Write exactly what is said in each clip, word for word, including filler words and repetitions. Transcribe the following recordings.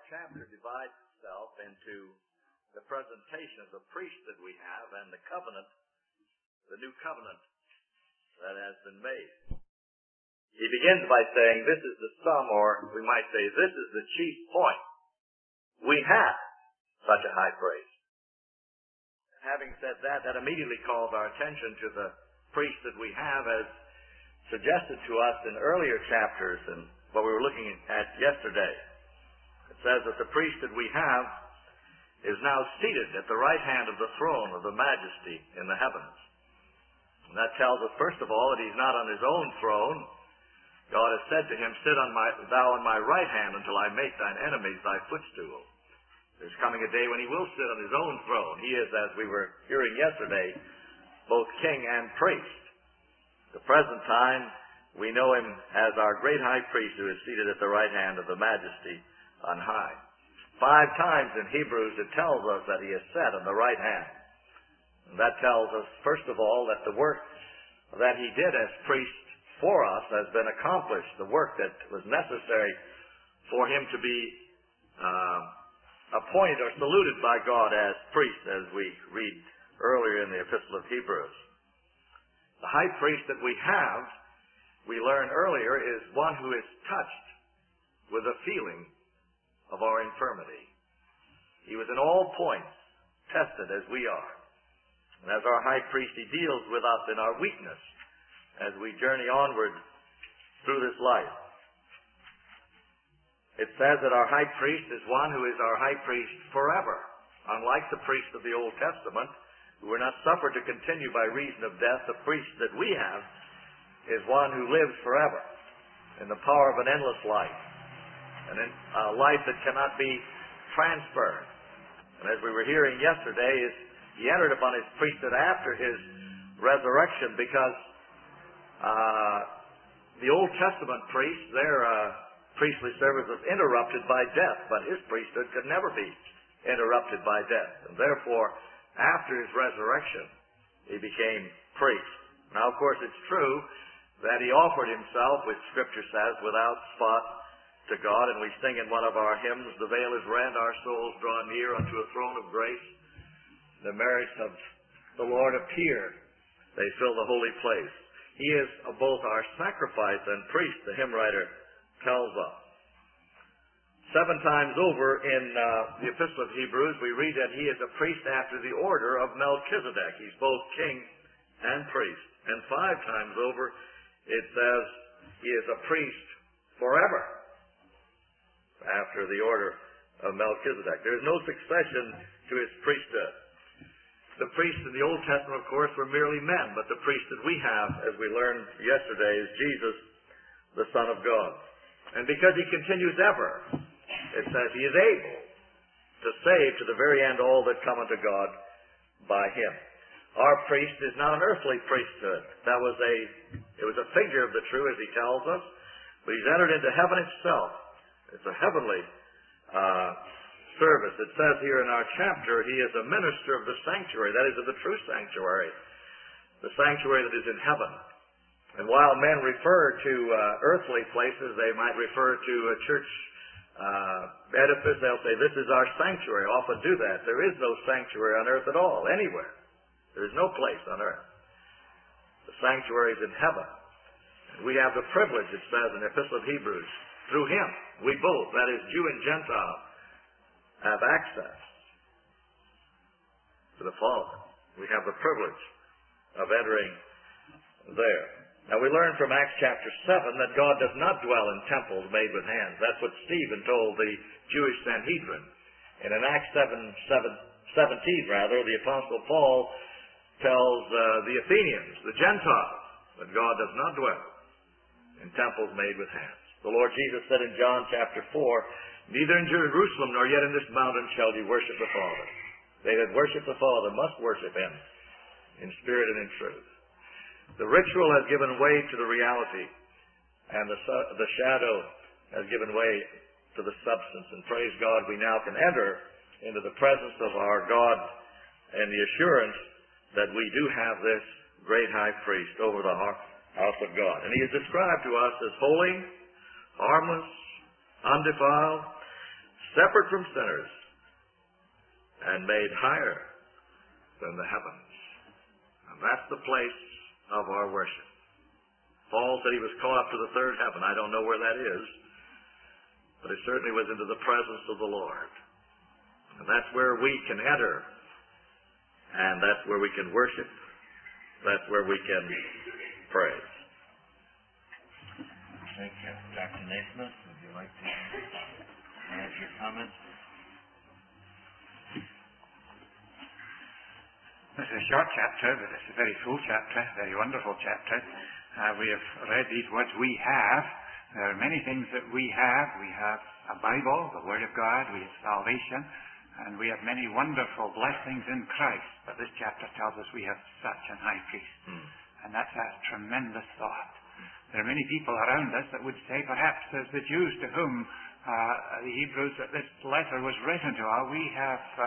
chapter divides itself into the presentation of the priest that we have and the covenant, the new covenant that has been made. He begins by saying this is the sum, or we might say this is the chief point. We have such a high priest. Having said that, that immediately calls our attention to the priest that we have as suggested to us in earlier chapters and what we were looking at yesterday. It says that the priest that we have is now seated at the right hand of the throne of the majesty in the heavens. And that tells us, first of all, that he's not on his own throne. God has said to him, sit on my, thou on my right hand until I make thine enemies thy footstool. There's coming a day when he will sit on his own throne. He is, as we were hearing yesterday, both king and priest. At the present time, we know him as our great high priest who is seated at the right hand of the majesty on high. Five times in Hebrews it tells us that he is set on the right hand. And that tells us, first of all, that the work that he did as priest for us has been accomplished. The work that was necessary for him to be uh, appointed or saluted by God as priest, as we read earlier in the Epistle of Hebrews. The high priest that we have, we learned earlier, is one who is touched with a feeling of our infirmity. He was in all points tested as we are. And as our high priest, he deals with us in our weakness as we journey onward through this life. It says that our high priest is one who is our high priest forever. Unlike the priests of the Old Testament, who were not suffered to continue by reason of death, the priest that we have is one who lives forever in the power of an endless life, and in a life that cannot be transferred. And as we were hearing yesterday, is he entered upon his priesthood after his resurrection because uh, the Old Testament priests, their uh, priestly service was interrupted by death, but his priesthood could never be interrupted by death. And therefore, after his resurrection, he became priest. Now, of course, it's true that he offered himself, which Scripture says, without spot to God, and we sing in one of our hymns, the veil is rent, our souls draw near unto a throne of grace. The merits of the Lord appear. They fill the holy place. He is both our sacrifice and priest, the hymn writer tells us. Seven times over in uh, the Epistle of Hebrews, we read that he is a priest after the order of Melchizedek. He's both king and priest. And five times over, it says he is a priest forever after the order of Melchizedek. There is no succession to his priesthood. The priests in the Old Testament, of course, were merely men, but the priest that we have, as we learned yesterday, is Jesus, the Son of God. And because he continues ever, it says he is able to save to the very end all that come unto God by him. Our priest is not an earthly priesthood. That was a, it was a figure of the true, as he tells us, but he's entered into heaven itself. It's a heavenly uh, service. It says here in our chapter, he is a minister of the sanctuary, that is, of the true sanctuary, the sanctuary that is in heaven. And while men refer to uh, earthly places, they might refer to a church uh, edifice. They'll say, this is our sanctuary. Often do that. There is no sanctuary on earth at all, anywhere. There is no place on earth. The sanctuary is in heaven. And we have the privilege, it says in the Epistle of Hebrews, through him, we both, that is, Jew and Gentile, have access to the Father. We have the privilege of entering there. Now we learn from Acts chapter seven that God does not dwell in temples made with hands. That's what Stephen told the Jewish Sanhedrin. And in Acts seven, seventeen, rather, the Apostle Paul tells uh, the Athenians, the Gentiles, that God does not dwell in temples made with hands. The Lord Jesus said in John chapter four, neither in Jerusalem nor yet in this mountain shall ye worship the Father. They that worship the Father must worship him in spirit and in truth. The ritual has given way to the reality, and the, the shadow has given way to the substance. And praise God, we now can enter into the presence of our God and the assurance that we do have this great high priest over the house of God. And he is described to us as holy, harmless, undefiled, separate from sinners, and made higher than the heavens. And that's the place of our worship. Paul said he was caught up to the third heaven. I don't know where that is, but it certainly was into the presence of the Lord. And that's where we can enter, and that's where we can worship. That's where we can praise. Thank you. Doctor Naismith, would you like to add your comments? This is a short chapter, but it's a very full chapter, a very wonderful chapter. Uh, we have read these words, we have. There are many things that we have. We have a Bible, the Word of God. We have salvation. And we have many wonderful blessings in Christ. But this chapter tells us we have such an high priest. Hmm. And that's a tremendous thought. There are many people around us that would say, perhaps as the Jews to whom uh, the Hebrews that this letter was written to, are, we have uh,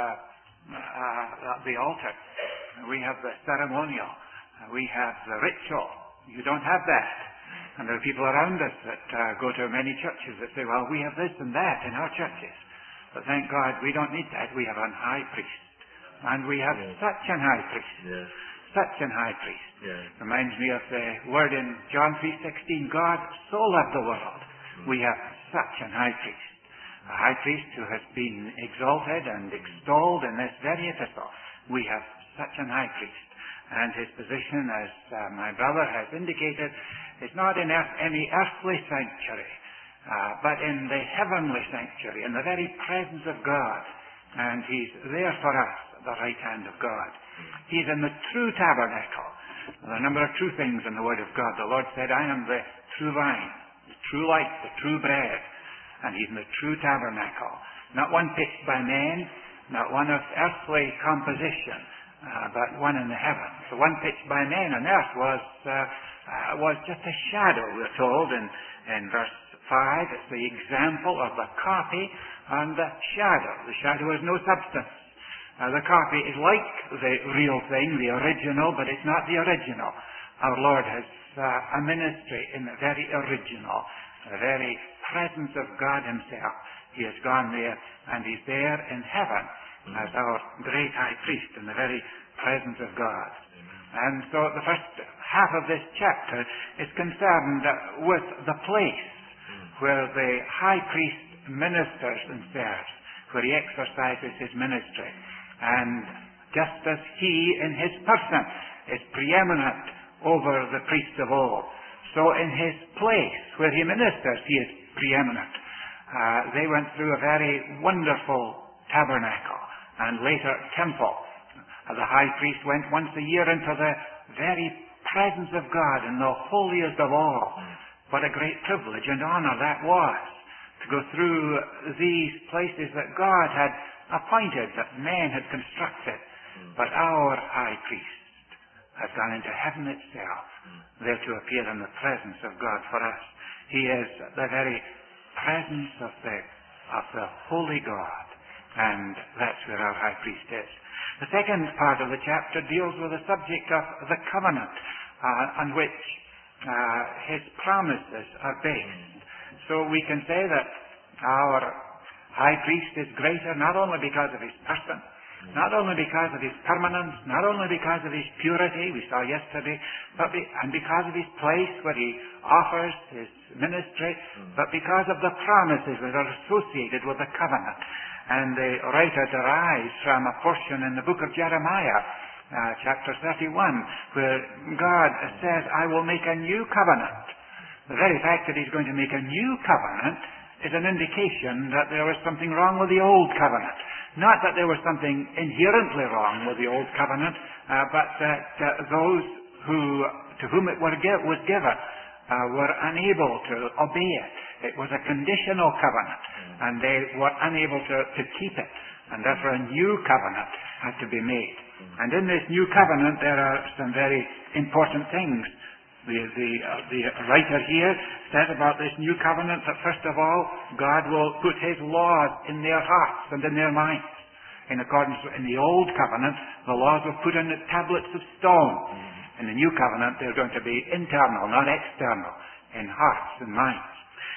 uh, the altar. We have the ceremonial. We have the ritual. You don't have that. And there are people around us that uh, go to many churches that say, well, we have this and that in our churches. But thank God we don't need that. We have a high priest. And we have yes. such an high priest. Yes. Such an high priest. Yes. Reminds me of the word in John three sixteen, God so loved the world. Mm. We have such an high priest. A high priest who has been exalted and extolled in this very epistle. We have such an high priest. And his position, as uh, my brother has indicated, is not in earth, any earthly sanctuary, uh, but in the heavenly sanctuary, in the very presence of God. And he's there for us, at the right hand of God. He's in the true tabernacle. There are a number of true things in the Word of God. The Lord said, I am the true vine, the true light, the true bread. And he's in the true tabernacle. Not one pitched by men, not one of earthly composition, uh, but one in the heavens. The one pitched by men on earth was uh, uh, was just a shadow, we're told in, in verse five. It's the example of the copy and the shadow. The shadow has no substance. Uh, the copy is like the real thing, the original, but it's not the original. Our Lord has uh, a ministry in the very original, the very presence of God himself. He has gone there, and he's there in heaven as our great high priest in the very presence of God. And so the first half of this chapter is concerned with the place where the high priest ministers and serves, where he exercises his ministry. And just as he in his person is preeminent over the priests of old, so in his place where he ministers he is preeminent. Uh, they went through a very wonderful tabernacle and later temple. Uh, the high priest went once a year into the very presence of God in the holiest of all. What a great privilege and honor that was, to go through these places that God had appointed, that man had constructed. Mm. But our high priest has gone into heaven itself, mm. there to appear in the presence of God for us. He is the very presence of the of the holy God, and that's where our high priest is. The second part of the chapter deals with the subject of the covenant uh, on which uh, his promises are based. So we can say that our high priest is greater not only because of his person, not only because of his permanence, not only because of his purity, we saw yesterday, but be, and because of his place where he offers his ministry, but because of the promises that are associated with the covenant. And the writer derives from a portion in the book of Jeremiah, uh, chapter thirty-one, where God says, I will make a new covenant. The very fact that he's going to make a new covenant is an indication that there was something wrong with the old covenant. Not that there was something inherently wrong with the old covenant, uh, but that uh, those who to whom it were give, was given uh, were unable to obey it. It was a conditional covenant, and they were unable to, to keep it. And therefore a new covenant had to be made. And in this new covenant there are some very important things. The, the, uh, the writer here says about this new covenant that first of all, God will put his laws in their hearts and in their minds. In accordance with in the old covenant, the laws were put on the tablets of stone. In the new covenant, they're going to be internal, not external, in hearts and minds.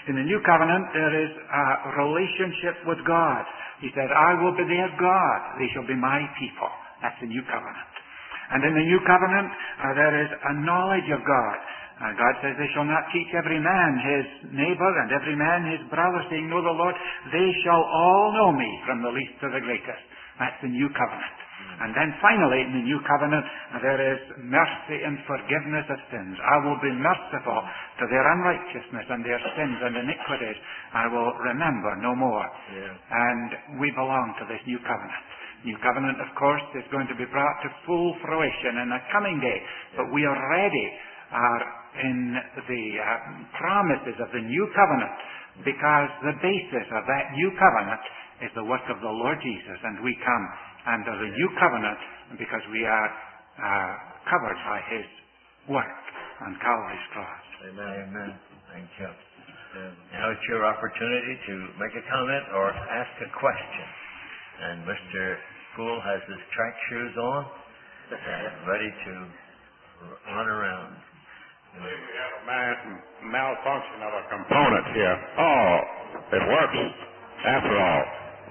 In the new covenant, there is a relationship with God. He said, I will be their God. They shall be my people. That's the new covenant. And in the new covenant, uh, there is a knowledge of God. Uh, God says, they shall not teach every man his neighbor and every man his brother, saying, know the Lord. They shall all know me, from the least to the greatest. That's the new covenant. And then finally, in the new covenant, there is mercy and forgiveness of sins. I will be merciful to their unrighteousness and their sins and iniquities. I will remember no more. Yeah. And we belong to this new covenant. New covenant, of course, is going to be brought to full fruition in a coming day. But we already are in the uh, promises of the new covenant, because the basis of that new covenant is the work of the Lord Jesus. And we come under the new covenant because we are uh, covered by His work on Calvary's cross. Amen. Amen. Thank you. Now it's your opportunity to make a comment or ask a question. And Mister Poole has his track shoes on and ready to run around. We have a mal- malfunction of a component here. Oh, it works after all.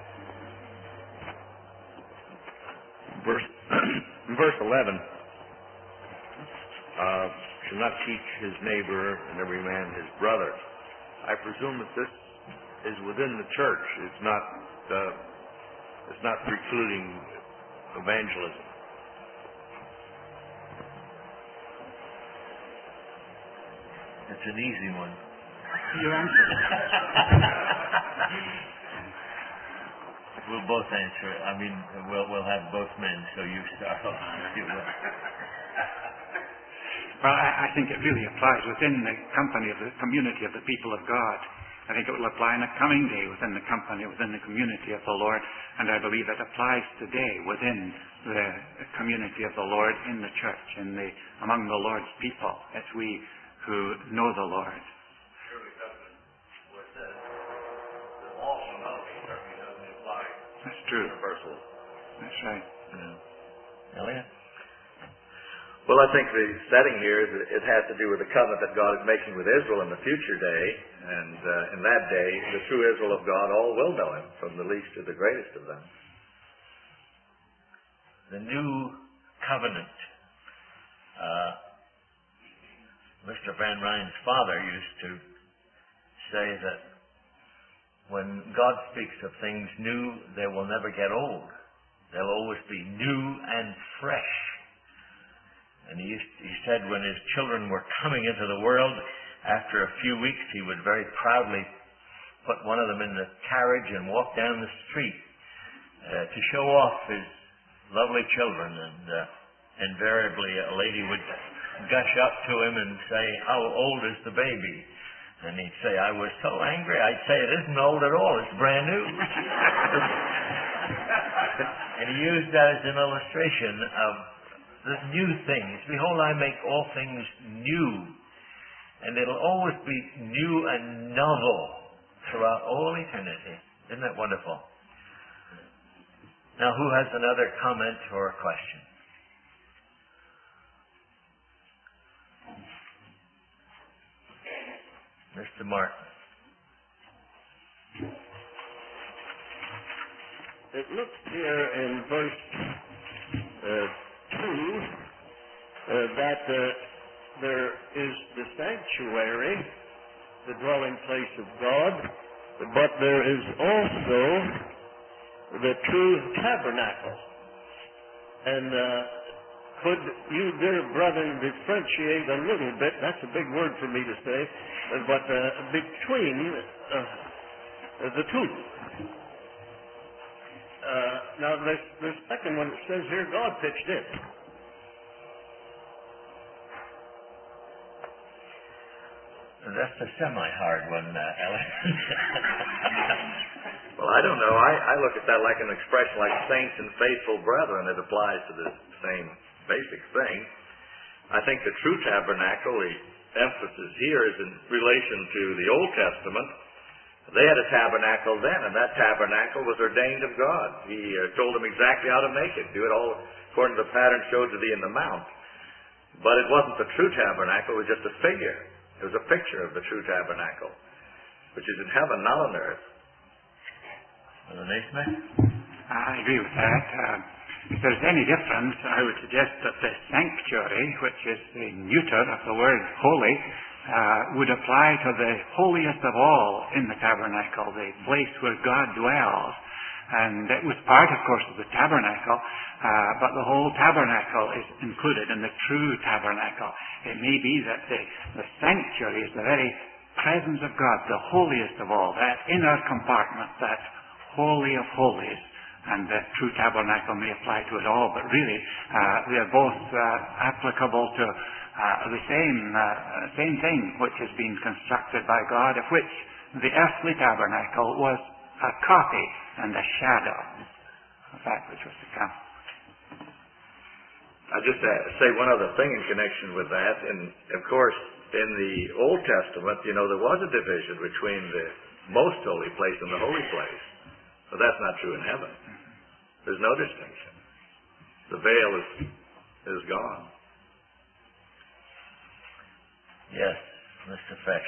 Verse, verse eleven, uh, shall not teach his neighbor and every man his brother. I presume that this is within the church. It's not, uh, it's not precluding evangelism. It's an easy one. You answer. We'll both answer it. I mean, we'll we'll have both men, so you start off. Well, I, I think it really applies within the company of the community of the people of God. I think it will apply in a coming day within the company, within the community of the Lord. And I believe it applies today within the community of the Lord in the church, in the among the Lord's people, as we who know the Lord. Surely doesn't, what it says, the law of knowledge certainly doesn't apply That's true. universal. That's right. Yeah. Elliot? Well, I think the setting here is that it has to do with the covenant that God is making with Israel in the future day. And uh, in that day, the true Israel of God, all will know Him, from the least to the greatest of them. The new covenant. Uh, Mister Van Ryn's father used to say that when God speaks of things new, they will never get old. They'll always be new and fresh. And he, used, he said when his children were coming into the world, after a few weeks he would very proudly put one of them in the carriage and walk down the street uh, to show off his lovely children. And uh, invariably a lady would gush up to him and say, how old is the baby? And he'd say, I was so angry, I'd say, it isn't old at all, it's brand new. And he used that as an illustration of the new things. Behold, I make all things new. And it'll always be new and novel throughout all eternity. Isn't that wonderful? Now, who has another comment or a question? Mister Martin. It looks here in verse uh, two uh, that uh, there is the sanctuary, the dwelling place of God, but there is also the true tabernacle. And uh, could you, dear brethren, differentiate a little bit, that's a big word for me to say, but uh, between uh, the two? Uh, now, the, the second one, it says here, God pitched in. That's a semi-hard one, uh, Ellen. Well, I don't know. I, I look at that like an expression like saints and faithful brethren. It applies to the same basic thing. I think the true tabernacle, the emphasis here is in relation to the Old Testament. They had a tabernacle then, and that tabernacle was ordained of God. He uh, told them exactly how to make it. Do it all according to the pattern showed to thee in the mount. But it wasn't the true tabernacle. It was just a figure. It was a picture of the true tabernacle. which is in heaven, not on earth. Brother Naismith? I agree with that. Uh, if there's any difference, I would suggest that the sanctuary, which is the neuter of the word holy, uh, would apply to the holiest of all in the tabernacle, the place where God dwells. And it was part, of course, of the tabernacle, uh, but the whole tabernacle is included in the true tabernacle. It may be that the, the sanctuary is the very presence of God, the holiest of all, that inner compartment, that holy of holies, and the true tabernacle may apply to it all, but really uh, they are both uh, applicable to uh, the same, uh, same thing which has been constructed by God, of which the earthly tabernacle was a copy and a shadow of that which was to come. I'll just uh, say one other thing in connection with that. And, of course, in the Old Testament, you know, there was a division between the most holy place and the holy place. But that's not true in heaven. There's no distinction. The veil is, is gone. Yes, Mister Fesch.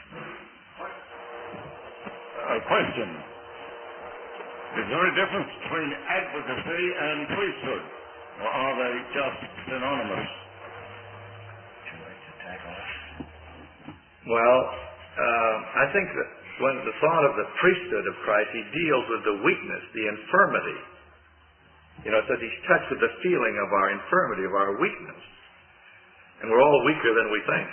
A question. Is there a difference between advocacy and priesthood? Or are they just synonymous? Would you like to tackle that? Well, uh, I think that when the thought of the priesthood of Christ, he deals with the weakness, the infirmity. You know, it says he's touched with the feeling of our infirmity, of our weakness. And we're all weaker than we think.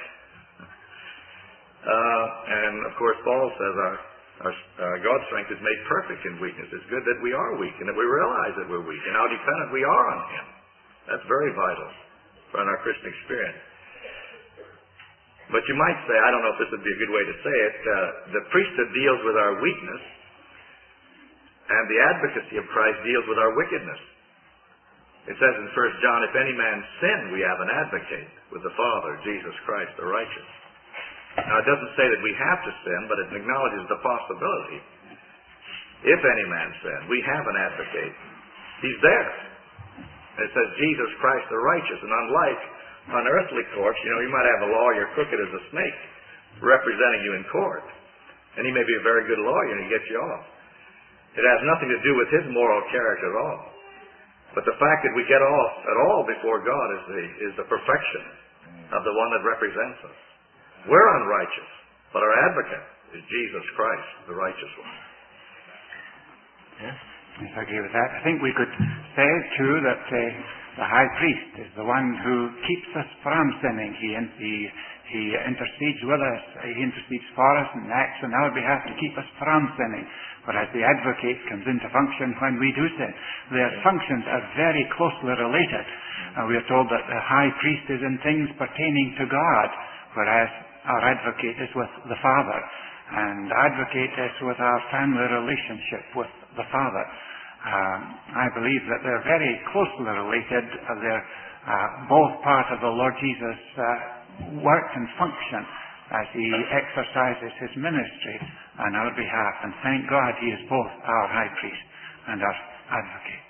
Uh, and, of course, Paul says our, our uh, God's strength is made perfect in weakness. It's good that we are weak and that we realize that we're weak and how dependent we are on him. That's very vital for our Christian experience. But you might say, I don't know if this would be a good way to say it, uh, the priesthood deals with our weakness, and the advocacy of Christ deals with our wickedness. It says in First John, if any man sin, we have an advocate with the Father, Jesus Christ, the righteous. Now, it doesn't say that we have to sin, but it acknowledges the possibility. If any man sin, we have an advocate. He's there. It says Jesus Christ, the righteous, and unlike on earthly courts, you know, you might have a lawyer crooked as a snake representing you in court. And he may be a very good lawyer and he gets you off. It has nothing to do with his moral character at all. But the fact that we get off at all before God is the, is the perfection of the one that represents us. We're unrighteous, but our advocate is Jesus Christ, the righteous one. Yes, yes, I agree with that. I think we could say, too, that uh, the high priest is the one who keeps us from sinning. He, he, he intercedes with us. He intercedes for us and acts on our behalf to keep us from sinning. Whereas the advocate comes into function when we do sin. Their functions are very closely related. Uh, we are told that the high priest is in things pertaining to God, whereas our advocate is with the Father. And the advocate is with our family relationship with the Father. Um, I believe that they're very closely related. Uh, they're uh, both part of the Lord Jesus' uh, work and function as he exercises his ministry on our behalf. And thank God he is both our high priest and our advocate.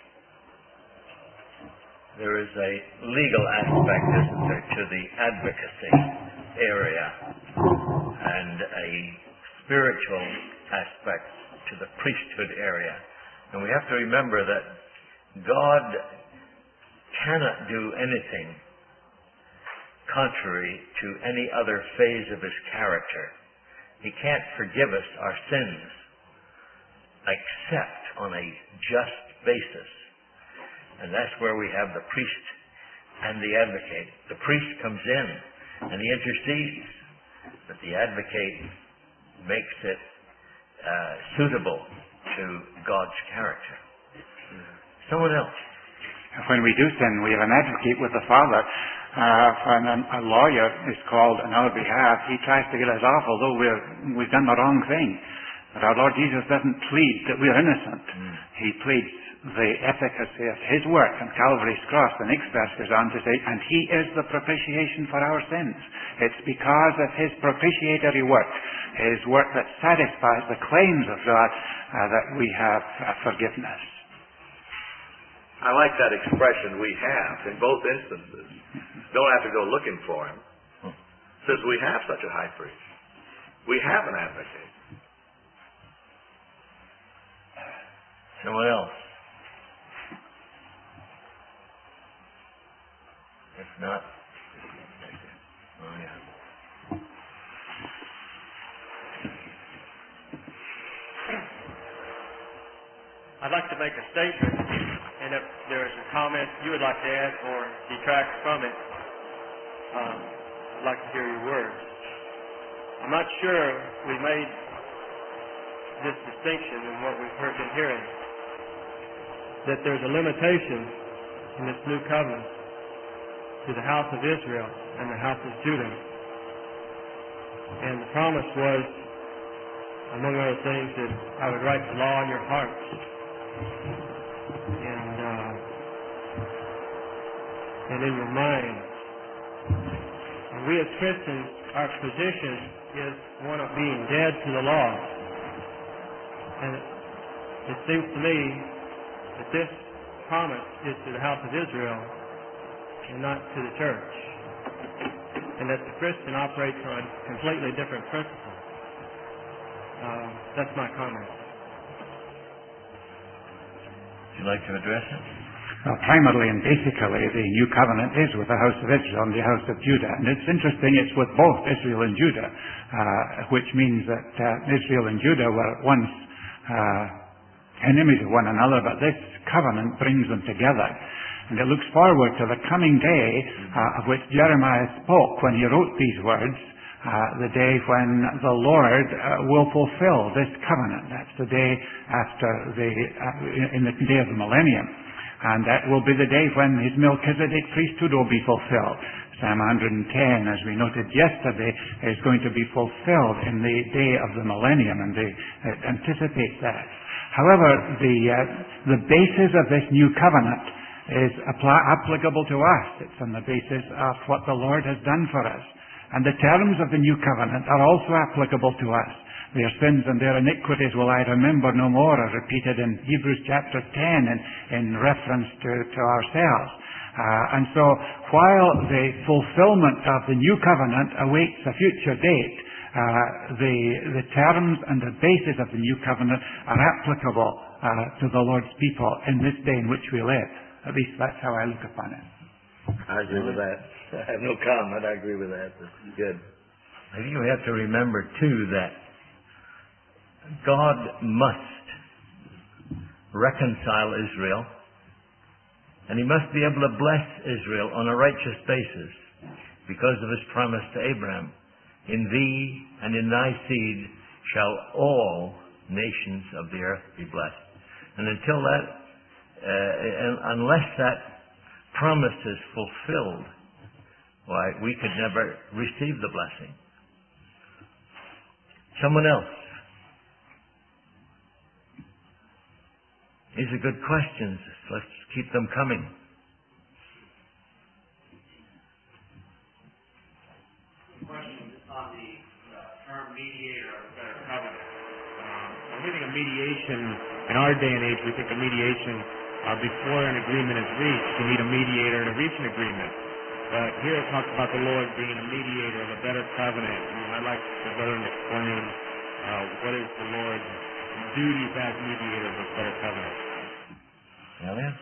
There is a legal aspect, isn't there, to the advocacy area, and a spiritual aspect to the priesthood area. And we have to remember that God cannot do anything contrary to any other phase of his character. He can't forgive us our sins except on a just basis. And that's where we have the priest and the advocate. The priest comes in and he intercedes, but the advocate makes it uh, suitable to God's character. Someone else. When we do sin, we have an advocate with the Father. Uh, when a, a lawyer is called on our behalf, he tries to get us off, although we're, we've done the wrong thing. But our Lord Jesus doesn't plead that we're innocent. Mm. He pleads the efficacy of his work on Calvary's cross. The next verse goes on to say, and he is the propitiation for our sins. It's because of his propitiatory work, his work that satisfies the claims of God, uh, that we have uh, forgiveness. I like that expression, we have, in both instances. Don't have to go looking for him. It says we have such a high priest. We have an advocate. Someone else? If not, oh yeah. I'd like to make a statement, and if there's a comment you would like to add or detract from it, um, I'd like to hear your words. I'm not sure we made this distinction in what we've heard been hearing, that there's a limitation in this new covenant to the house of Israel and the house of Judah. And the promise was, among other things, that I would write the law on your hearts. And, uh, and in your mind. And we as Christians, our position is one of being dead to the law. And it, it seems to me that this promise is to the house of Israel and not to the church. And that the Christian operates on completely different principles. Uh, that's my comment. Would you like to address it? Well, primarily and basically, the new covenant is with the house of Israel and the house of Judah. And it's interesting, it's with both Israel and Judah, uh, which means that uh, Israel and Judah were once uh, enemies of one another, but this covenant brings them together. And it looks forward to the coming day uh, of which Jeremiah spoke when he wrote these words, Uh, the day when the Lord uh, will fulfill this covenant. That's the day after the, uh, in the day of the millennium. And that will be the day when his Melchizedek priesthood will be fulfilled. Psalm one hundred ten, as we noted yesterday, is going to be fulfilled in the day of the millennium, and they uh, anticipate that. However, the, uh, the basis of this new covenant is apply- applicable to us. It's on the basis of what the Lord has done for us. And the terms of the new covenant are also applicable to us. Their sins and their iniquities will I remember no more, are repeated in Hebrews chapter ten in, in reference to, to ourselves. Uh, and so, while the fulfillment of the new covenant awaits a future date, uh, the, the terms and the basis of the new covenant are applicable uh, to the Lord's people in this day in which we live. At least that's how I look upon it. I agree with that. I have no comment. I agree with that. That's good. I think we have to remember, too, that God must reconcile Israel, and He must be able to bless Israel on a righteous basis because of His promise to Abraham. In thee and in thy seed shall all nations of the earth be blessed. And until that, uh, unless that promise is fulfilled, why, we could never receive the blessing. Someone else. These are good questions. Let's keep them coming. Question on the uh, term mediator of better covenant. Um, when we think of mediation, in our day and age, we think of mediation uh, before an agreement is reached. You need a mediator to reach an agreement. But here it talks about the Lord being a mediator of a better covenant. And I'd like the brother to explain uh, what is the Lord's duty as mediator of a better covenant. Elliot?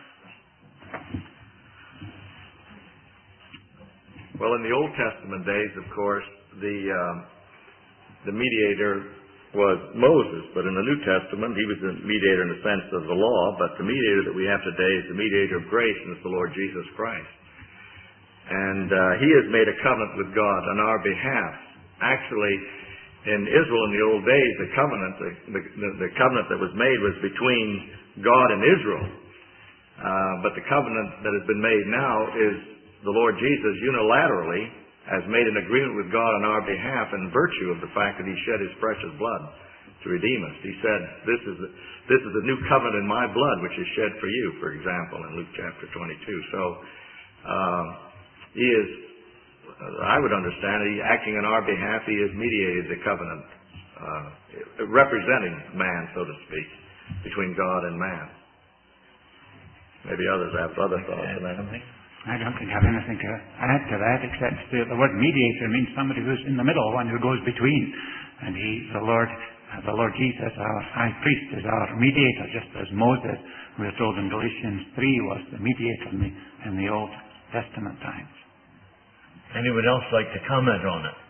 Well, in the Old Testament days, of course, the um, the mediator was Moses, but in the New Testament, he was the mediator in the sense of the law, but the mediator that we have today is the mediator of grace, and it's the Lord Jesus Christ. And uh, he has made a covenant with God on our behalf. Actually, in Israel in the old days, the covenant, the, the, the covenant that was made was between God and Israel. Uh, but the covenant that has been made now is the Lord Jesus unilaterally has made an agreement with God on our behalf in virtue of the fact that He shed His precious blood to redeem us. He said, this is the, this is the new covenant in my blood which is shed for you, for example, in Luke chapter twenty-two. So, uh, He is, I would understand it, He acting on our behalf, He has mediated the covenant, uh, representing man, so to speak, between God and man. Maybe others have other thoughts on that. I don't think I have anything to add to that, except the, the word mediator means somebody who's in the middle, one who goes between. And He, the Lord, Uh, the Lord Jesus, our high priest, is our mediator, just as Moses, we are told in Galatians three, was the mediator in the, in the Old Testament times. Anyone else like to comment on it?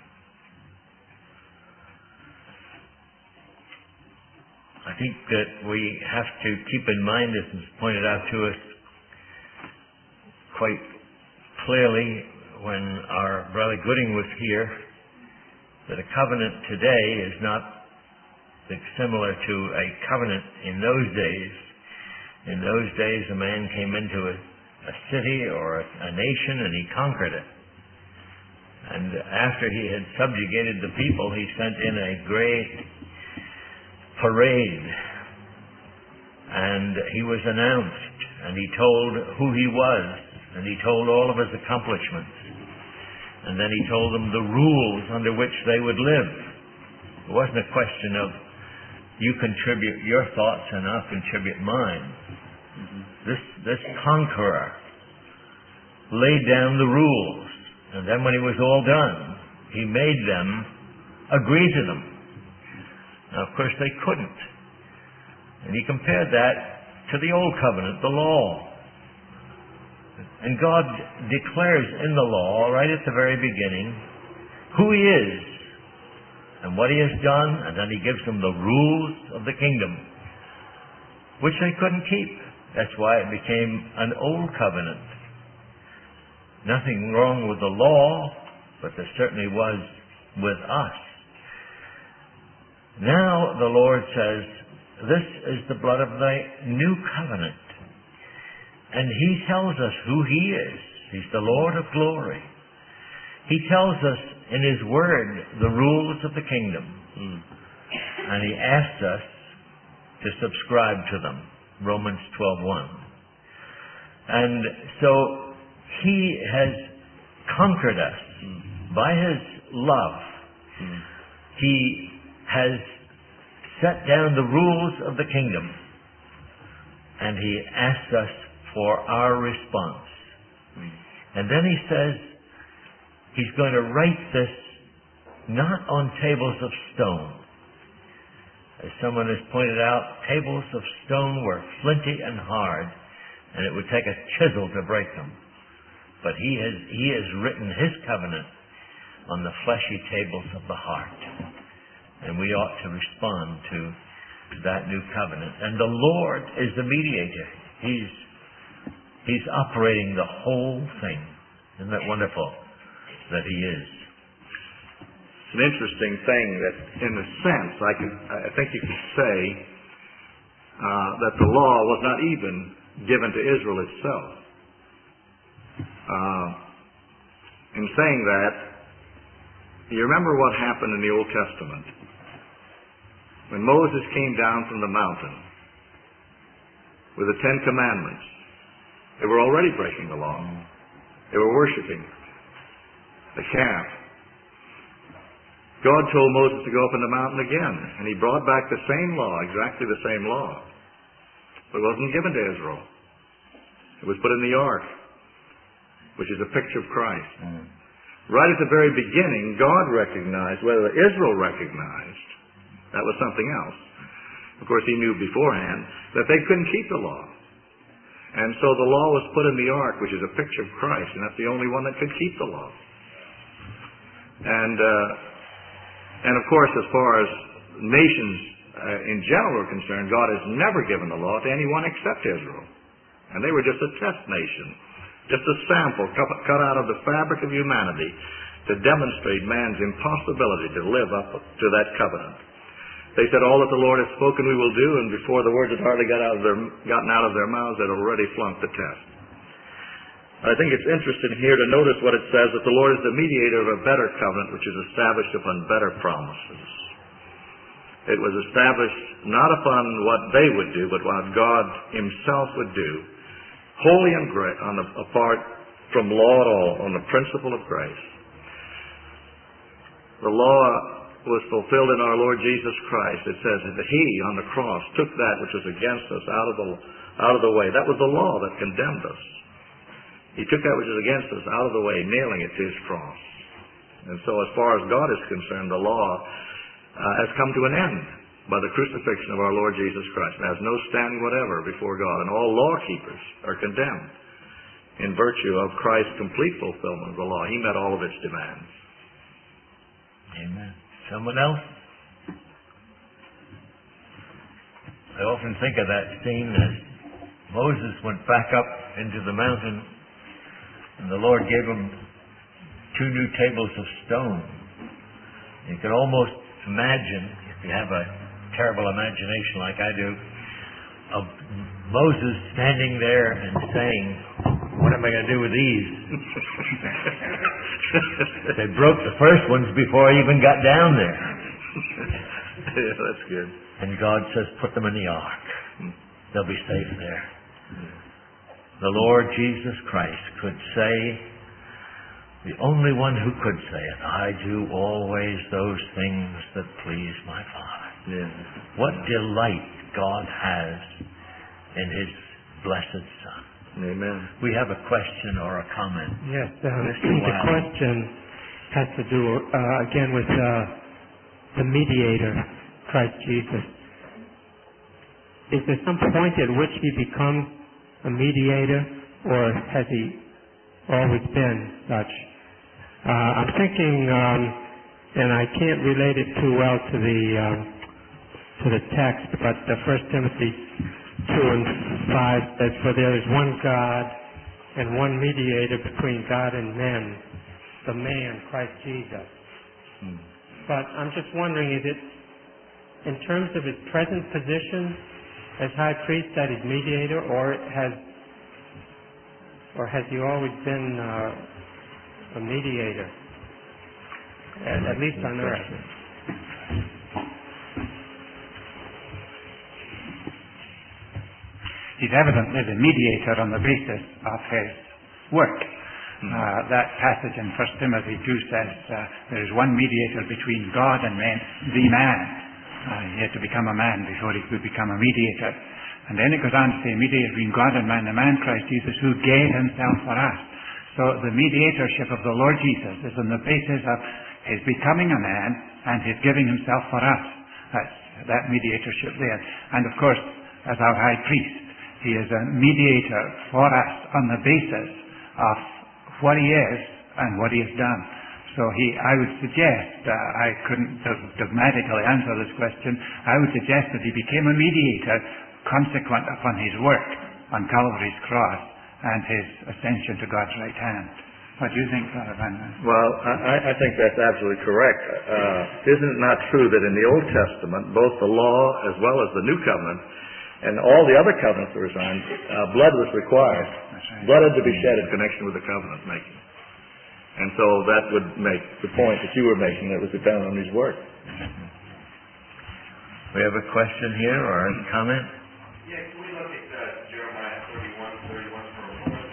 I think that we have to keep in mind, as was pointed out to us quite clearly when our brother Gooding was here, that a covenant today is not similar to a covenant in those days. In those days, a man came into a, a city or a, a nation and he conquered it. And after he had subjugated the people, he sent in a great parade. And he was announced, and he told who he was, and he told all of his accomplishments. And then he told them the rules under which they would live. It wasn't a question of you contribute your thoughts and I'll contribute mine. Mm-hmm. This, this conqueror laid down the rules, and then when he was all done, he made them agree to them. Now, of course, they couldn't. And he compared that to the Old Covenant, the law. And God declares in the law, right at the very beginning, who He is and what He has done, and then He gives them the rules of the kingdom, which they couldn't keep. That's why it became an Old Covenant. Nothing wrong with the law, but there certainly was with us. Now the Lord says, this is the blood of the new covenant. And He tells us who He is. He's the Lord of glory. He tells us in His Word the rules of the kingdom. Mm. And He asks us to subscribe to them. Romans twelve one. And so He has conquered us mm. by His love. Mm. He has set down the rules of the kingdom. And He asks us for our response. Mm. And then He says He's going to write this not on tables of stone. As someone has pointed out, tables of stone were flinty and hard, and it would take a chisel to break them. But He has, he has written His covenant on the fleshy tables of the heart. And we ought to respond to that new covenant. And the Lord is the mediator. He's He's operating the whole thing. Isn't that wonderful that He is? It's an interesting thing that, in a sense, I can, I think you could say uh, that the law was not even given to Israel itself. Uh, in saying that, you remember what happened in the Old Testament when Moses came down from the mountain with the Ten Commandments. They were already breaking the law. They were worshiping the calf. God told Moses to go up on the mountain again, and He brought back the same law, exactly the same law. But it wasn't given to Israel. It was put in the ark, which is a picture of Christ. Mm. Right at the very beginning, God recognized, whether Israel recognized, that was something else. Of course, He knew beforehand that they couldn't keep the law. And so the law was put in the ark, which is a picture of Christ, and that's the only one that could keep the law. And, uh, and of course, as far as nations uh, in general are concerned, God has never given the law to anyone except Israel. And they were just a test nation, just a sample cut, cut out of the fabric of humanity to demonstrate man's impossibility to live up to that covenant. They said, all that the Lord has spoken we will do, and before the words had hardly got out of their, gotten out of their mouths, they'd already flunked the test. I think it's interesting here to notice what it says, that the Lord is the mediator of a better covenant, which is established upon better promises. It was established not upon what they would do, but what God Himself would do, wholly and great, on the, apart from law at all, on the principle of grace. The law was fulfilled in our Lord Jesus Christ. It says that He, on the cross, took that which was against us out of the out of the way. That was the law that condemned us. He took that which was against us out of the way, nailing it to His cross. And so as far as God is concerned, the law uh, has come to an end. by the crucifixion of our Lord Jesus Christ, and has no standing whatever before God, and all law keepers are condemned in virtue of Christ's complete fulfillment of the law. He met all of its demands. Amen. Someone else? I often think of that scene as Moses went back up into the mountain, and the Lord gave him two new tables of stone. You can almost imagine, if you have a terrible imagination like I do, of Moses standing there and saying, "What am I going to do with these?" They broke the first ones before I even got down there. Yeah, that's good. And God says, "Put them in the ark. They'll be safe there." The Lord Jesus Christ could say, the only one who could say it, "I do always those things that please my Father." Yeah. What delight God has in His blessed Son. Amen. We have a question or a comment. Yes, um, Mister the Wiley. question has to do, uh, again, with uh, the mediator, Christ Jesus. Is there some point at which He becomes a mediator, or has He always been such? Uh, I'm thinking, um, and I can't relate it too well to the um, to the text, but uh, First Timothy two and five says, "For there is one God and one mediator between God and men, the man, Christ Jesus." Hmm. But I'm just wondering, is it in terms of His present position as high priest that He's mediator, or has or has He always been uh, a mediator, at, at least on earth? He's evidently the mediator on the basis of His work. Hmm. Uh, that passage in First Timothy two says uh, there is one mediator between God and men, the man. Uh, he had to become a man before he could become a mediator. And then it goes on to say, mediator between God and man, the man Christ Jesus, who gave Himself for us. So the mediatorship of the Lord Jesus is on the basis of His becoming a man and His giving Himself for us. That's that mediatorship there. And of course, as our high priest, He is a mediator for us on the basis of what He is and what He has done. So he, I would suggest, uh, I couldn't dogmatically answer this question, I would suggest that He became a mediator consequent upon His work on Calvary's cross and His ascension to God's right hand. What do you think, Father Van Ryn? Well, I, I think that's absolutely correct. Uh, isn't it not true that in the Old Testament, both the law as well as the New Covenant, and all the other covenants that were signed, uh, blood was required. Right. Blood had to be shed in connection with the covenant making. And so that would make the point that you were making, that it was dependent on His work. We have a question here or a comment? Yeah, can we look at uh, Jeremiah thirty-one, thirty-one for a moment?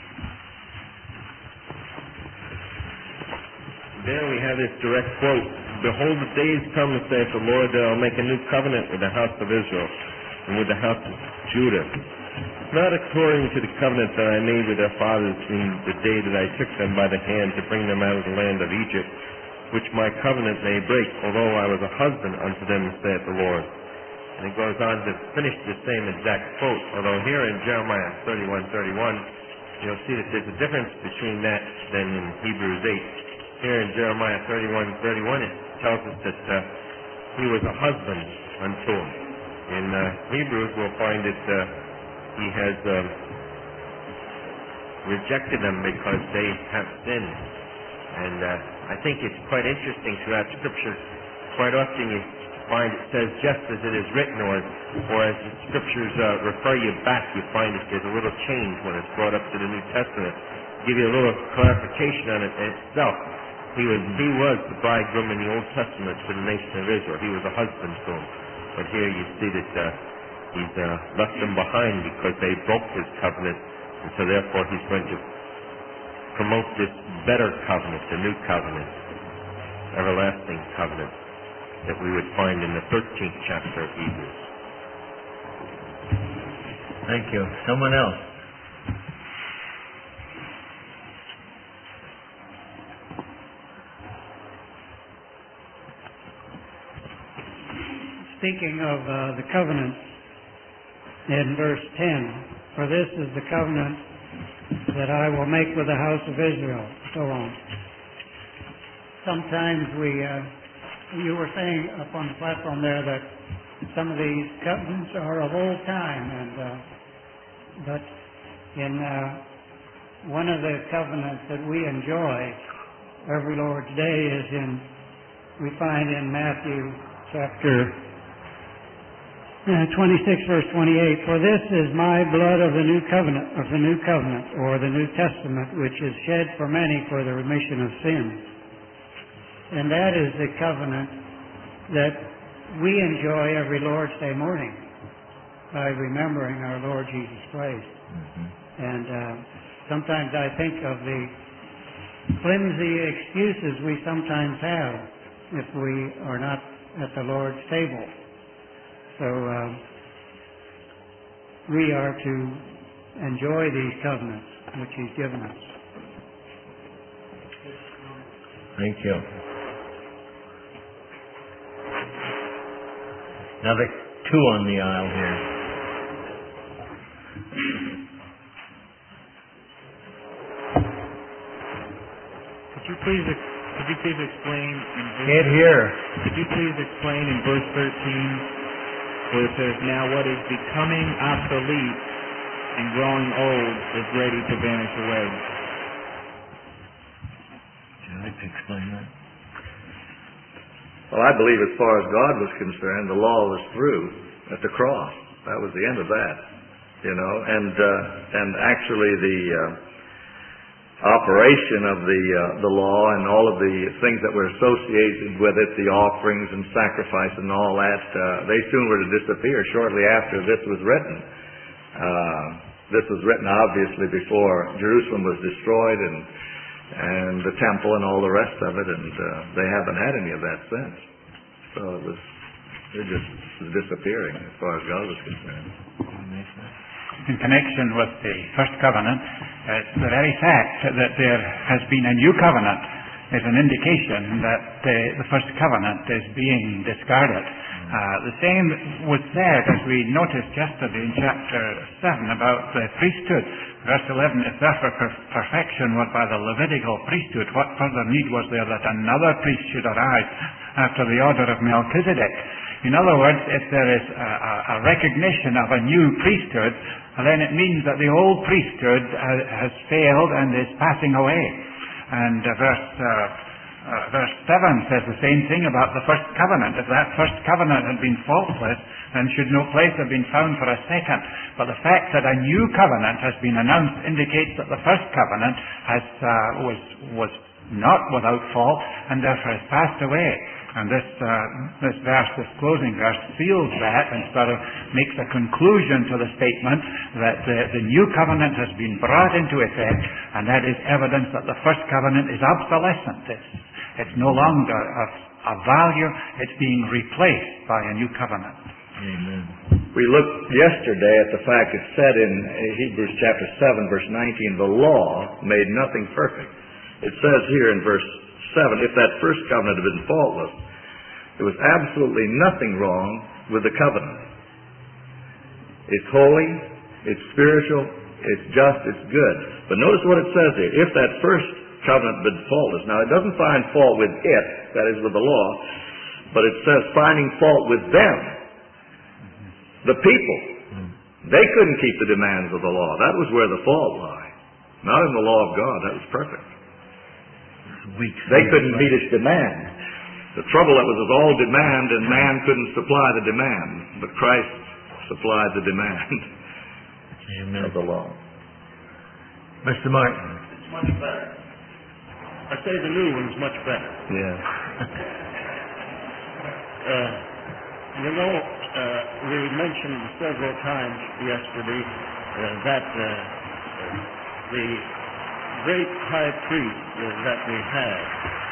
There we have this direct quote. "Behold, the days come, saith the Lord, that I'll make a new covenant with the house of Israel and with the house of Judah. Not according to the covenant that I made with their fathers in the day that I took them by the hand to bring them out of the land of Egypt, which my covenant may break, although I was a husband unto them, saith the Lord." And it goes on to finish the same exact quote, although here in Jeremiah thirty-one, thirty-one, you'll see that there's a difference between that than in Hebrews eight. Here in Jeremiah thirty-one, thirty-one, it tells us that uh, he was a husband unto him. In uh, Hebrews, we'll find that uh, he has um, rejected them because they have sinned. And uh, I think it's quite interesting throughout Scripture. Quite often you find it says just as it is written, or, or as the Scriptures uh, refer you back, you find that there's a little change when it's brought up to the New Testament. Give you a little clarification on it itself. He was, he was the bridegroom in the Old Testament to the nation of Israel. He was a husband to them. But here you see that uh, he's uh, left them behind because they broke His covenant, and so therefore He's going to promote this better covenant, the new covenant, everlasting covenant, that we would find in the thirteenth chapter of Hebrews. Thank you. Someone else? speaking of uh, the covenant in verse ten, for this is the covenant that I will make with the house of Israel, so on. Sometimes we, uh, you were saying up on the platform there that some of these covenants are of old time, and uh, but in uh, one of the covenants that we enjoy every Lord's Day is in, we find in Matthew chapter uh, twenty-six, verse twenty-eight, for this is my blood of the new covenant, of the new covenant, or the New Testament, which is shed for many for the remission of sins. And that is the covenant that we enjoy every Lord's Day morning by remembering our Lord Jesus Christ. Mm-hmm. And uh, sometimes I think of the flimsy excuses we sometimes have if we are not at the Lord's table. So uh, we are to enjoy these covenants which He's given us. Thank you. Now there are two on the aisle here. Could you please ex- could you please explain in verse Can't hear. Could you please explain in verse thirteen where it says, now what is becoming obsolete and growing old is ready to vanish away? Would you like to explain that? Well, I believe as far as God was concerned, the law was through at the cross. That was the end of that, you know. And uh, and actually the uh, operation of the uh, the law and all of the things that were associated with it, the offerings and sacrifice and all that, uh, they soon were to disappear shortly after this was written. Uh, this was written obviously before Jerusalem was destroyed and and the temple and all the rest of it, and uh, they haven't had any of that since. So it was, it just was disappearing as far as God was concerned. In connection with the first covenant, uh, the very fact that there has been a new covenant is an indication that uh, the first covenant is being discarded. Uh, the same was said, as we noticed yesterday in chapter seven, about the priesthood. Verse eleven, if therefore per- perfection were by the Levitical priesthood, what further need was there that another priest should arise after the order of Melchizedek? In other words, if there is a, a, a recognition of a new priesthood, then it means that the old priesthood ha- has failed and is passing away. And uh, verse uh, Uh, verse seven says the same thing about the first covenant. If that first covenant had been faultless, then should no place have been found for a second. But the fact that a new covenant has been announced indicates that the first covenant has uh, was was not without fault and therefore has passed away. And this uh, this verse, this closing verse, seals that and sort of makes a conclusion to the statement that the, the new covenant has been brought into effect, and that is evidence that the first covenant is obsolescent. It's, it's no longer of, of value. It's being replaced by a new covenant. Amen. We looked yesterday at the fact it said in Hebrews chapter seven, verse nineteen, the law made nothing perfect. It says here in verse seven, if that first covenant had been faultless, there was absolutely nothing wrong with the covenant. It's holy, it's spiritual, it's just, it's good. But notice what it says here. If that first covenant had been faultless. Now, it doesn't find fault with it, that is with the law, but it says finding fault with them, the people. They couldn't keep the demands of the law. That was where the fault lay. Not in the law of God. That was perfect. They couldn't meet its demand. The trouble that was with all demand, and man couldn't supply the demand, but Christ supplied the demand Amen. of the law. Mister Martin. It's much better. I say the new one's much better. Yeah. uh, you know, uh, we mentioned several times yesterday uh, that uh, the great high priest uh, that we have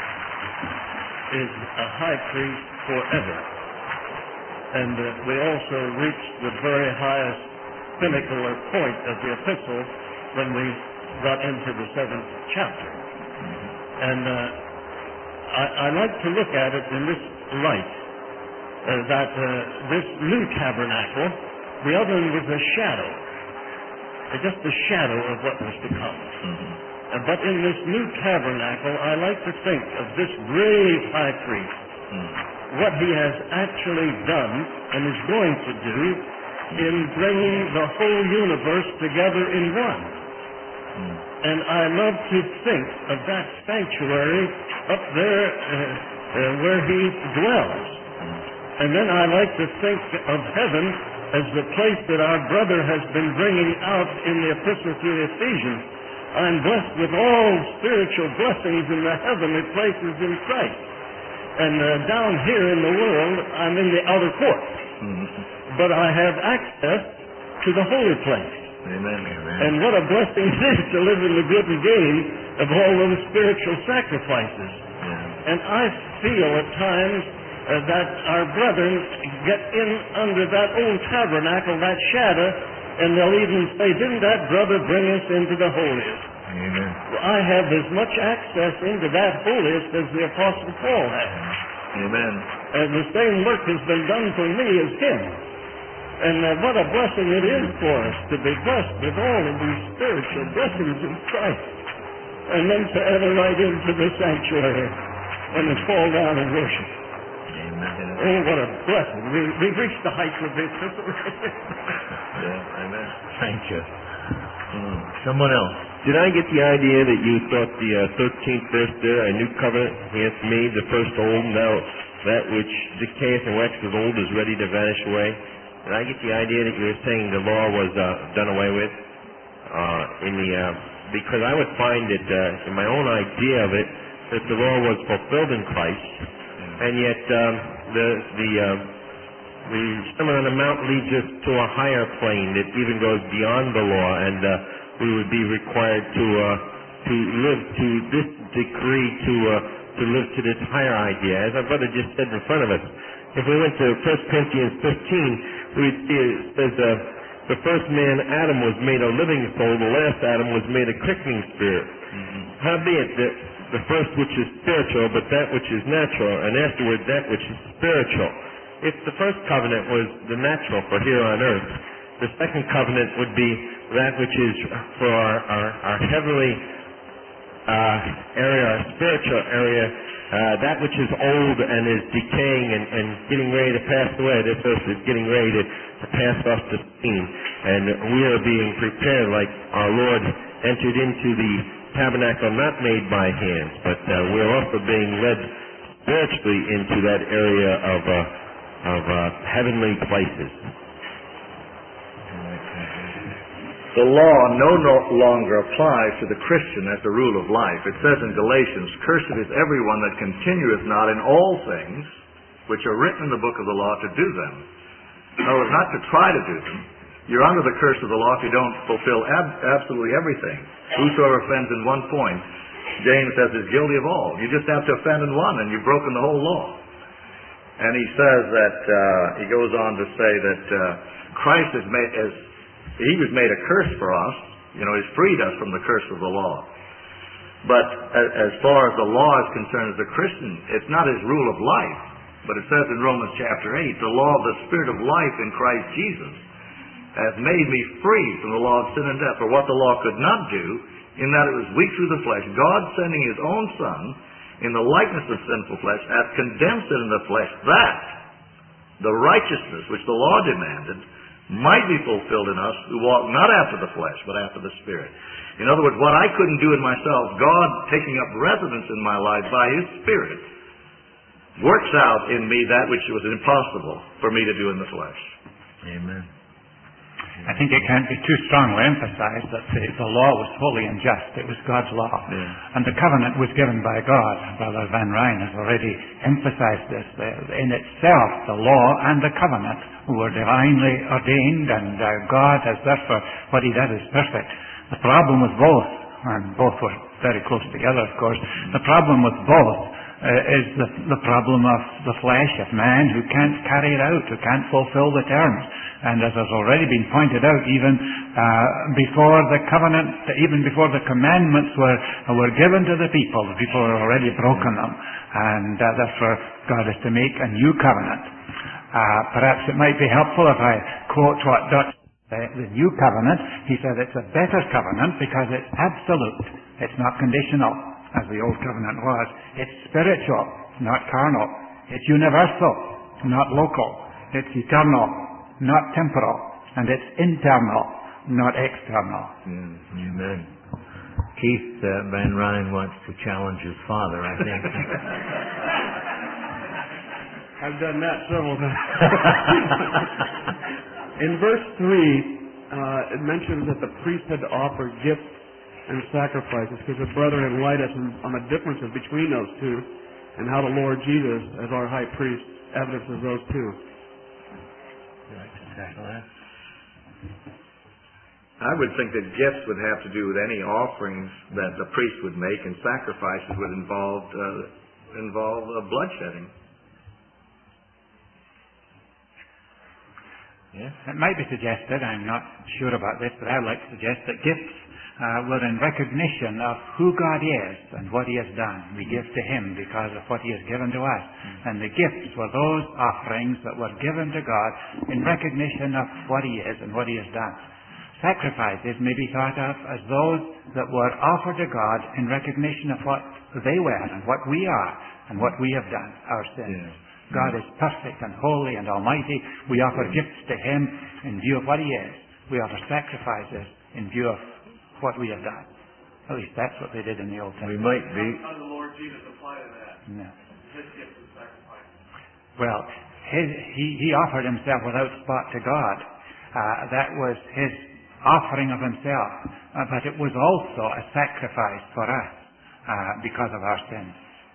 is a high priest forever. And uh, we also reached the very highest pinnacle or point of the epistle when we got into the seventh chapter. And uh, I, I like to look at it in this light. that uh, this new tabernacle, the other one was a shadow, uh, just a shadow of what was to come. Mm-hmm. Uh, but in this new tabernacle, I like to think of this great high priest, Mm-hmm. what he has actually done and is going to do in bringing the whole universe together in one. Mm-hmm. And I love to think of that sanctuary up there uh, uh, where he dwells. And then I like to think of heaven as the place that our brother has been bringing out in the epistle to the Ephesians. I'm blessed with all spiritual blessings in the heavenly places in Christ. And uh, down here in the world, I'm in the outer court. Mm-hmm. But I have access to the holy place. Amen. Amen. And what a blessing it is to live in the good and gain of all those spiritual sacrifices. Yeah. And I feel at times uh, that our brethren get in under that old tabernacle, that shadow, and they'll even say, didn't that brother bring us into the holiest? Amen. Well, I have as much access into that holiest as the Apostle Paul had. Amen. And the same work has been done for me as him. And uh, what a blessing it is for us to be blessed with all of these spiritual blessings in Christ. And then to enter right into the sanctuary and to fall down and worship. Amen. Oh, what a blessing. We, we've reached the heights of this. Yeah, amen. Thank you. Mm. Someone else. Did I get the idea that you thought the uh, thirteenth verse there, a new covenant, he hath made the first old, now that which decayeth and waxeth old is ready to vanish away? Did I get the idea that you were saying the law was uh, done away with? Uh, in the uh, because I would find that uh, in my own idea of it, that the law was fulfilled in Christ, and yet um, the the uh, the Sermon on the Mount leads us to a higher plane that even goes beyond the law, and uh, we would be required to uh, to live to this degree, to uh, to live to this higher idea. As our brother just said in front of us, if we went to First Corinthians fifteen, we'd see it says uh, the first man, Adam, was made a living soul; the last Adam was made a quickening spirit. Mm-hmm. Howbeit, the, the first which is spiritual, but that which is natural, and afterward that which is spiritual. If the first covenant was the natural for here on earth, the second covenant would be that which is for our, our, our heavenly uh, area, our spiritual area, uh, that which is old and is decaying and, and getting ready to pass away. This earth is getting ready to, to pass off the scene. And we are being prepared like our Lord entered into the tabernacle not made by hands, but uh, we're also being led spiritually into that area of uh, of uh, heavenly places. The law no, no longer applies to the Christian as the rule of life. It says in Galatians, cursed is everyone that continueth not in all things which are written in the book of the law to do them. In other words, not to try to do them. You're under the curse of the law if you don't fulfill ab- absolutely everything. Whosoever offends in one point, James says, is guilty of all. You just have to offend in one and you've broken the whole law. And he says that, uh, he goes on to say that uh, Christ is made, as he was made a curse for us, you know, he's freed us from the curse of the law. But as far as the law is concerned as a Christian, it's not his rule of life. But it says in Romans chapter eight, the law of the Spirit of life in Christ Jesus has made me free from the law of sin and death. For what the law could not do, in that it was weak through the flesh, God sending his own Son in the likeness of sinful flesh, hath condemned sin in the flesh, that the righteousness which the law demanded might be fulfilled in us who walk not after the flesh, but after the Spirit. In other words, what I couldn't do in myself, God taking up residence in my life by his Spirit, works out in me that which was impossible for me to do in the flesh. Amen. I think it can't be too strongly emphasized that the, the law was holy and just. It was God's law. Yeah. And the covenant was given by God. Brother Van Ryn has already emphasized this. In itself, the law and the covenant were divinely ordained, and uh, God has therefore, what he does is perfect. The problem with both, and both were very close together, of course, the problem with both uh, is the, the problem of the flesh of man who can't carry it out, who can't fulfill the terms. And as has already been pointed out, even uh, before the covenant, even before the commandments were were given to the people, the people had already broken them. And uh, therefore God is to make a new covenant. Uh, perhaps it might be helpful if I quote what Dutch uh, the New Covenant. He said it's a better covenant because it's absolute. It's not conditional, as the Old Covenant was. It's spiritual, not carnal. It's universal, not local. It's eternal, not temporal. And it's internal, not external. Mm, amen. Keith uh, Van Ryn wants to challenge his father, I think. I've done that several times. In verse three, uh, it mentions that the priest had to offer gifts and sacrifices because the brethren enlighten us on the differences between those two and how the Lord Jesus, as our high priest, evidences those two. Would you like to tackle that? I would think that gifts would have to do with any offerings that the priest would make, and sacrifices would involve uh, involve uh, bloodshedding. Yes, it might be suggested, I'm not sure about this, but I'd like to suggest that gifts uh, were in recognition of who God is and what He has done. We give to Him because of what He has given to us. Mm-hmm. And the gifts were those offerings that were given to God in recognition of what He is and what He has done. Sacrifices may be thought of as those that were offered to God in recognition of what they were and what we are and what we have done, our sins. Yeah. God is perfect and holy and almighty. We offer gifts to Him in view of what He is. We offer sacrifices in view of what we have done. At least that's what they did in the Old Testament. We might be. How did the Lord Jesus apply to that? No. His gifts and sacrifices. Well, his, he, he offered Himself without spot to God. Uh, that was His offering of Himself. Uh, but it was also a sacrifice for us uh, because of our sins.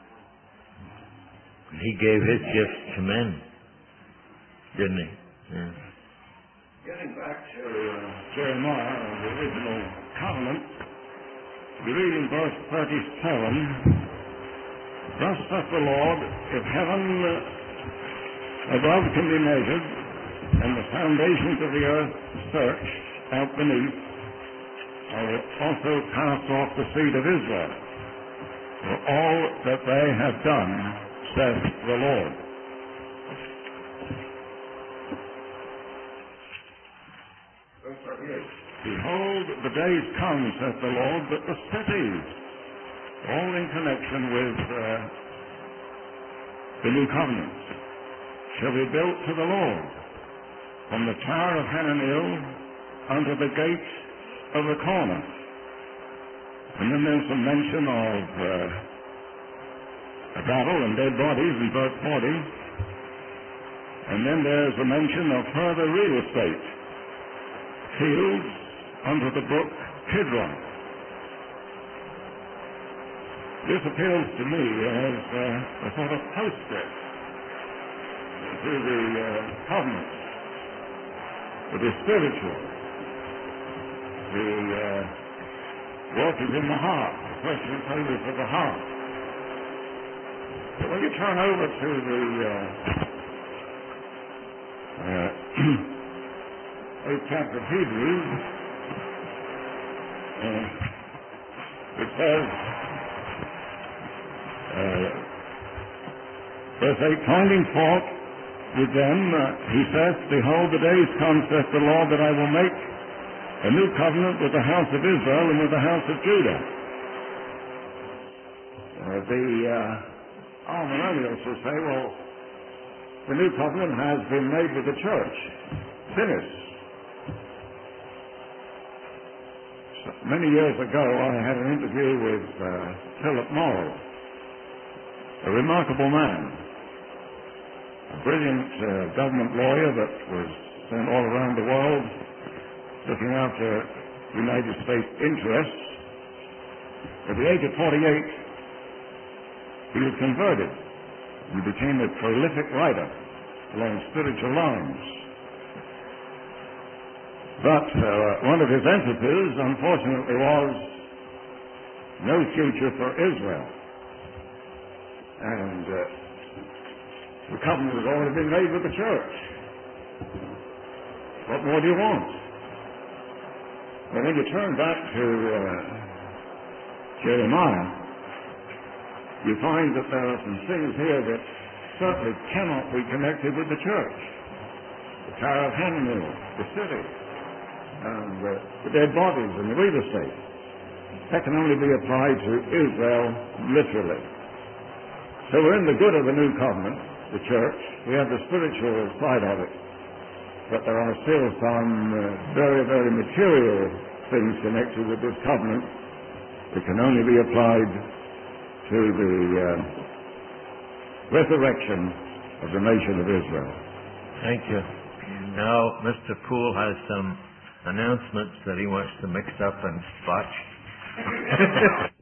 He gave His gifts to men, didn't He? Yeah. Getting back to uh, Jeremiah, the original covenant, we read in verse thirty-seven, "Thus saith the Lord, if heaven uh, above can be measured, and the foundations of the earth searched out beneath, I will also cast off the seed of Israel for all that they have done, saith the Lord." "Behold, the days come, saith the Lord, that the cities," all in connection with uh, the new covenant, "shall be built to the Lord, from the tower of Hananel unto the gate of the corner." And then there's some mention of uh, a battle and dead bodies in verse forty. And then there's a mention of further real estate, fields under the brook Kidron. This appeals to me as uh, a sort of postscript to the uh, covenant. It is spiritual. The uh, work is in the heart. The question is of the heart. But when you turn over to the uh, uh, eighth chapter of Hebrews, uh, it says, uh, verse eight, "Finding fault with them, uh, he saith, Behold, the days come, saith the Lord, that I will make a new covenant with the house of Israel and with the house of Judah." Uh, the uh, Arminians will say, well, the new covenant has been made with the church. Finished. So, many years ago, I had an interview with uh, Philip Morrow, a remarkable man, a brilliant uh, government lawyer that was sent all around the world looking after United States interests. At the age of forty-eight, he was converted. He became a prolific writer along spiritual lines. But uh, one of his emphases, unfortunately, was no future for Israel. And uh, the covenant has already been made with the church. What more do you want? And when you turn back to uh, Jeremiah, you find that there are some things here that certainly cannot be connected with the church. The Tower of Hananel, the city, and uh, the dead bodies and the real estate. That can only be applied to Israel literally. So we're in the good of the new covenant, the church. We have the spiritual side of it. But there are still some uh, very, very material things connected with this covenant that can only be applied to the uh, resurrection of the nation of Israel. Thank you. Now, Mister Poole has some announcements that he wants to mix up and botch.